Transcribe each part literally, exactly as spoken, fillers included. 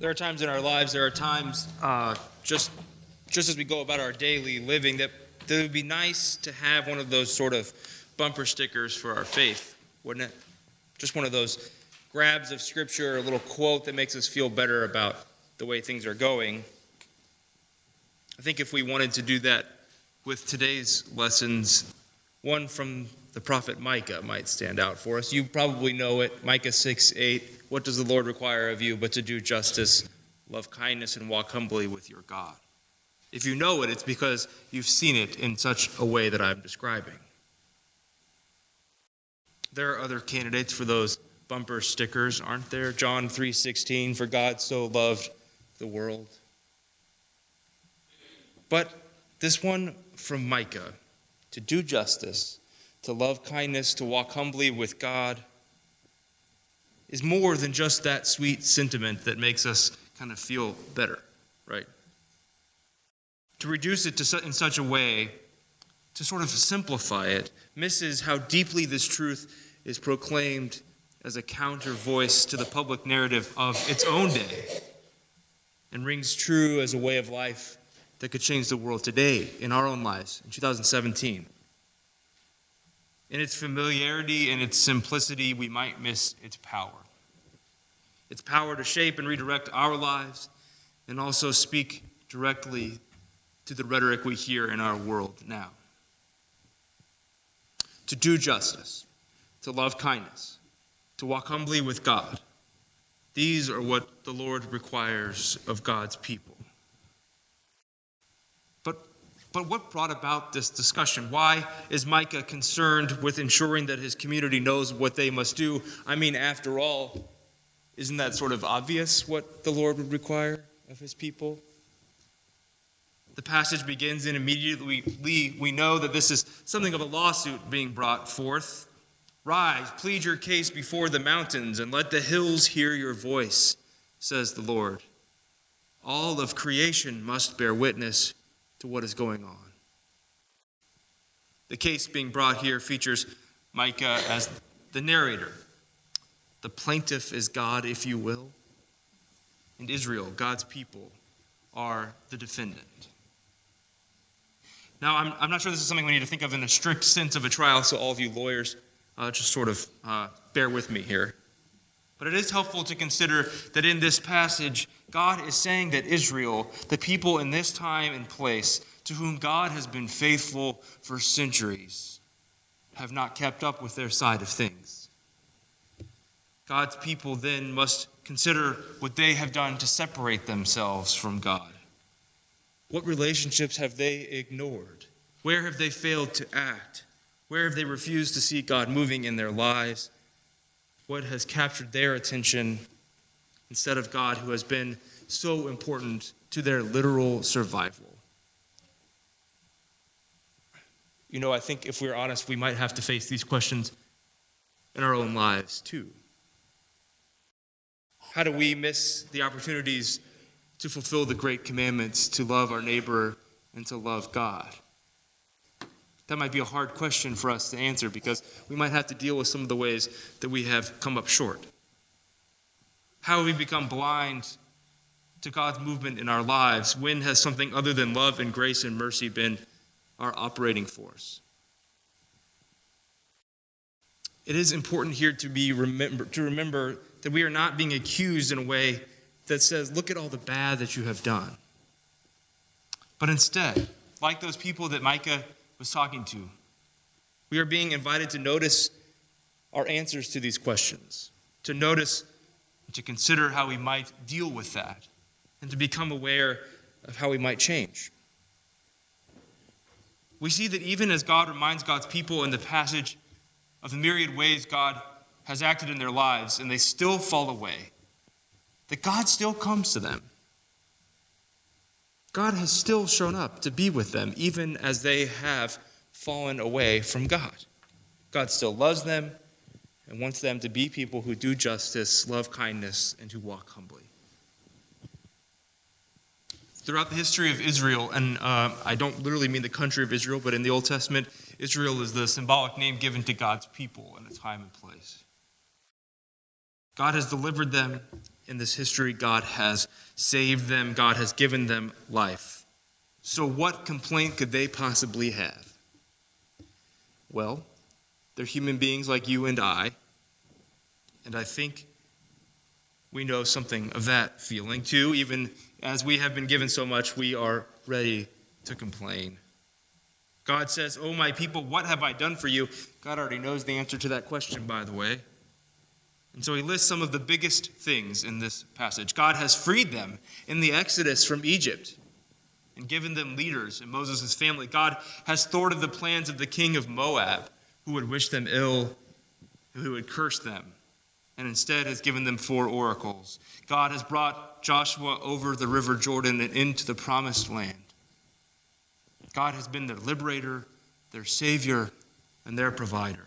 There are times in our lives, there are times uh, just just as we go about our daily living that, that it would be nice to have one of those sort of bumper stickers for our faith, wouldn't it? Just one of those grabs of scripture, a little quote that makes us feel better about the way things are going. I think if we wanted to do that with today's lessons, one from the prophet Micah might stand out for us. You probably know it, Micah six eight. What does the Lord require of you but to do justice, love kindness, and walk humbly with your God? If you know it, it's because you've seen it in such a way that I'm describing. There are other candidates for those bumper stickers, aren't there? John three sixteen, for God so loved the world. But this one from Micah, to do justice, to love kindness, to walk humbly with God, is more than just that sweet sentiment that makes us kind of feel better, right? To reduce it to su- in such a way, to sort of simplify it, misses how deeply this truth is proclaimed as a counter voice to the public narrative of its own day, and rings true as a way of life that could change the world today in our own lives in two thousand seventeen. In its familiarity and its simplicity, we might miss its power. Its power to shape and redirect our lives and also speak directly to the rhetoric we hear in our world now. To do justice, to love kindness, to walk humbly with God. These are what the Lord requires of God's people. But, but what brought about this discussion? Why is Micah concerned with ensuring that his community knows what they must do? I mean, after all, isn't that sort of obvious what the Lord would require of his people? The passage begins, and immediately we, we know that this is something of a lawsuit being brought forth. Rise, plead your case before the mountains, and let the hills hear your voice, says the Lord. All of creation must bear witness to what is going on. The case being brought here features Micah as the narrator. The plaintiff is God, if you will, and Israel, God's people, are the defendant. Now, I'm, I'm not sure this is something we need to think of in a strict sense of a trial, so all of you lawyers, uh, just sort of uh, bear with me here. But it is helpful to consider that in this passage, God is saying that Israel, the people in this time and place, to whom God has been faithful for centuries, have not kept up with their side of things. God's people then must consider what they have done to separate themselves from God. What relationships have they ignored? Where have they failed to act? Where have they refused to see God moving in their lives? What has captured their attention instead of God, who has been so important to their literal survival? You know, I think if we're honest, we might have to face these questions in our own lives too. How do we miss the opportunities to fulfill the great commandments, to love our neighbor and to love God? That might be a hard question for us to answer because we might have to deal with some of the ways that we have come up short. How have we become blind to God's movement in our lives? When has something other than love and grace and mercy been our operating force? It is important here to be remember to remember that we are not being accused in a way that says, look at all the bad that you have done. But instead, like those people that Micah was talking to, we are being invited to notice our answers to these questions, to notice and to consider how we might deal with that, and to become aware of how we might change. We see that even as God reminds God's people in the passage of the myriad ways God has acted in their lives, and they still fall away, that God still comes to them. God has still shown up to be with them, even as they have fallen away from God. God still loves them and wants them to be people who do justice, love kindness, and who walk humbly. Throughout the history of Israel, and uh, I don't literally mean the country of Israel, but in the Old Testament, Israel is the symbolic name given to God's people in a time and place. God has delivered them in this history. God has saved them. God has given them life. So what complaint could they possibly have? Well, they're human beings like you and I, and I think we know something of that feeling too. Even as we have been given so much, we are ready to complain. God says, "Oh, my people, what have I done for you?" God already knows the answer to that question, by the way. And so he lists some of the biggest things in this passage. God has freed them in the Exodus from Egypt and given them leaders in Moses' family. God has thwarted the plans of the king of Moab, who would wish them ill, who would curse them, and instead has given them four oracles. God has brought Joshua over the river Jordan and into the promised land. God has been their liberator, their savior, and their provider.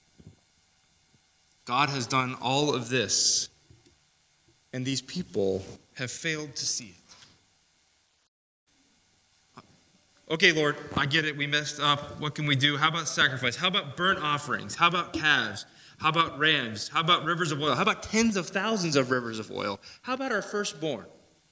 God has done all of this, and these people have failed to see it. Okay, Lord, I get it. We messed up. What can we do? How about sacrifice? How about burnt offerings? How about calves? How about rams? How about rivers of oil? How about tens of thousands of rivers of oil? How about our firstborn?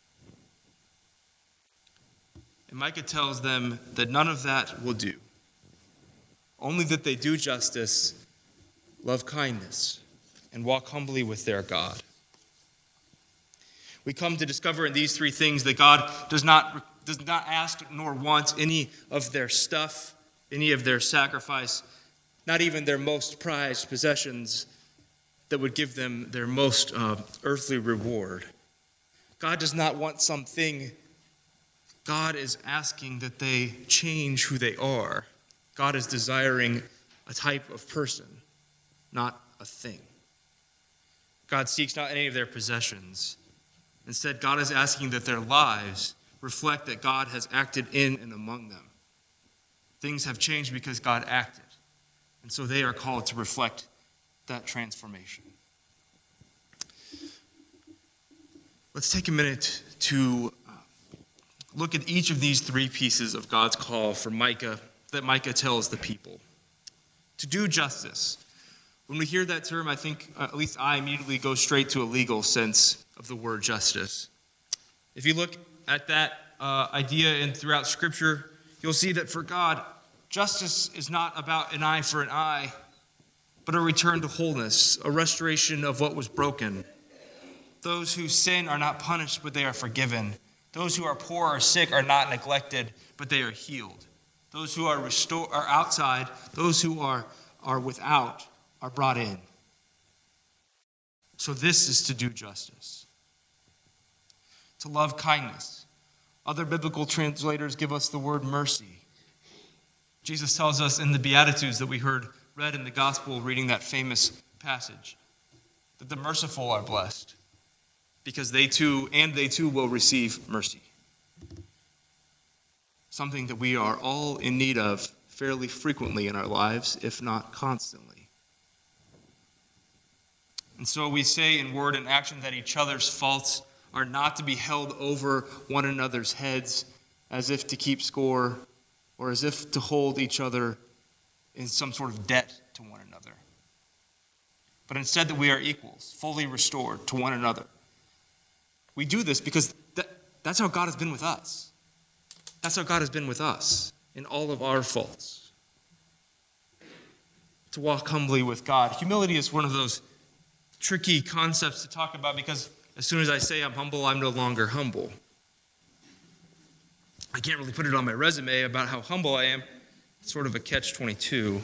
And Micah tells them that none of that will do. Only that they do justice, love kindness, and walk humbly with their God. We come to discover in these three things that God does not, does not ask nor want any of their stuff, any of their sacrifice, not even their most prized possessions that would give them their most uh, earthly reward. God does not want something. God is asking that they change who they are. God is desiring a type of person, not a thing. God seeks not any of their possessions. Instead, God is asking that their lives reflect that God has acted in and among them. Things have changed because God acted. And so they are called to reflect that transformation. Let's take a minute to look at each of these three pieces of God's call for Micah that Micah tells the people. To do justice. When we hear that term, I think, uh, at least I immediately go straight to a legal sense of the word justice. If you look at that uh, idea in throughout Scripture, you'll see that for God, justice is not about an eye for an eye, but a return to wholeness, a restoration of what was broken. Those who sin are not punished, but they are forgiven. Those who are poor or sick are not neglected, but they are healed. Those who are restored are outside, those who are, are without are brought in. So this is to do justice. To love kindness. Other biblical translators give us the word mercy. Jesus tells us in the Beatitudes that we heard read in the gospel reading that famous passage that the merciful are blessed because they too, and they too will receive mercy. Something that we are all in need of fairly frequently in our lives, if not constantly. And so we say in word and action that each other's faults are not to be held over one another's heads as if to keep score or as if to hold each other in some sort of debt to one another. But instead that we are equals, fully restored to one another. We do this because that, that's how God has been with us. That's how God has been with us in all of our faults. To walk humbly with God. Humility is one of those tricky concepts to talk about because as soon as I say I'm humble, I'm no longer humble. I can't really put it on my resume about how humble I am. It's sort of a catch twenty-two.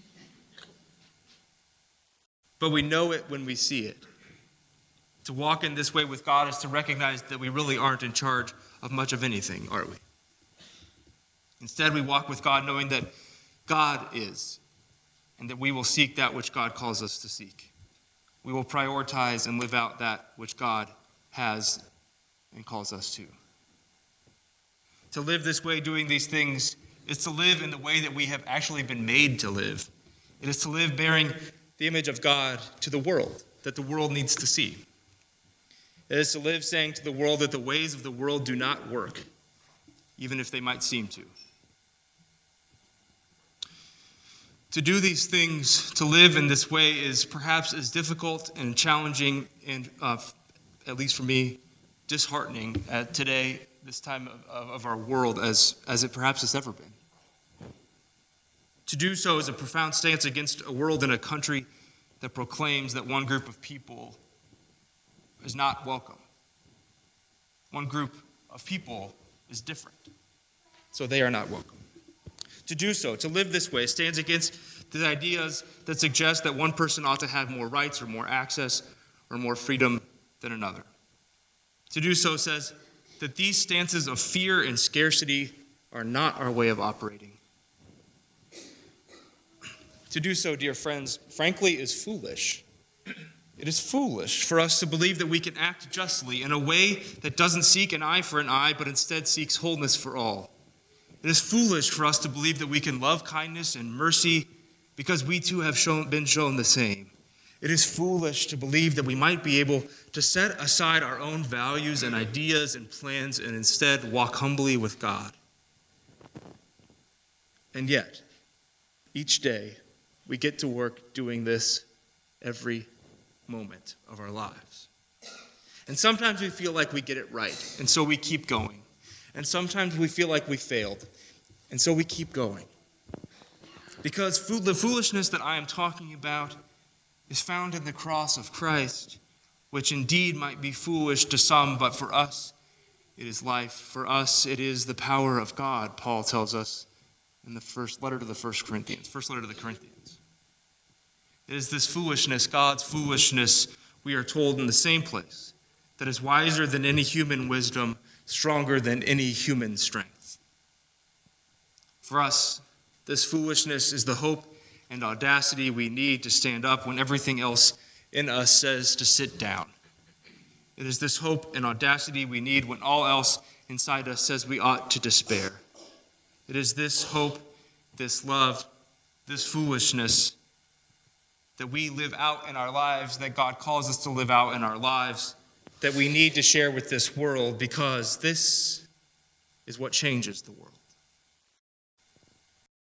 But we know it when we see it. To walk in this way with God is to recognize that we really aren't in charge of much of anything, are we? Instead, we walk with God knowing that God is, and that we will seek that which God calls us to seek. We will prioritize and live out that which God has and calls us to. To live this way, doing these things, is to live in the way that we have actually been made to live. It is to live bearing the image of God to the world, that the world needs to see. It is to live saying to the world that the ways of the world do not work, even if they might seem to. To do these things, to live in this way, is perhaps as difficult and challenging and uh, at least for me, disheartening at today, this time of, of, of our world, as, as it perhaps has ever been. To do so is a profound stance against a world and a country that proclaims that one group of people is not welcome. One group of people is different, so they are not welcome. To do so, to live this way, stands against the ideas that suggest that one person ought to have more rights or more access or more freedom than another. To do so says that these stances of fear and scarcity are not our way of operating. To do so, dear friends, frankly, is foolish. It is foolish for us to believe that we can act justly in a way that doesn't seek an eye for an eye, but instead seeks wholeness for all. It is foolish for us to believe that we can love kindness and mercy because we too have shown, been shown the same. It is foolish to believe that we might be able to set aside our own values and ideas and plans and instead walk humbly with God. And yet, each day, we get to work doing this every moment of our lives. And sometimes we feel like we get it right, and so we keep going. And sometimes we feel like we failed, and so we keep going. Because the foolishness that I am talking about is found in the cross of Christ, which indeed might be foolish to some, but for us it is life. For us it is the power of God, Paul tells us in the first letter to the First Corinthians, first letter to the Corinthians. It is this foolishness, God's foolishness, we are told in the same place, that is wiser than any human wisdom, stronger than any human strength. For us, this foolishness is the hope and audacity we need to stand up when everything else in us says to sit down. It is this hope and audacity we need when all else inside us says we ought to despair. It is this hope, this love, this foolishness that we live out in our lives, that God calls us to live out in our lives, that we need to share with this world, because this is what changes the world.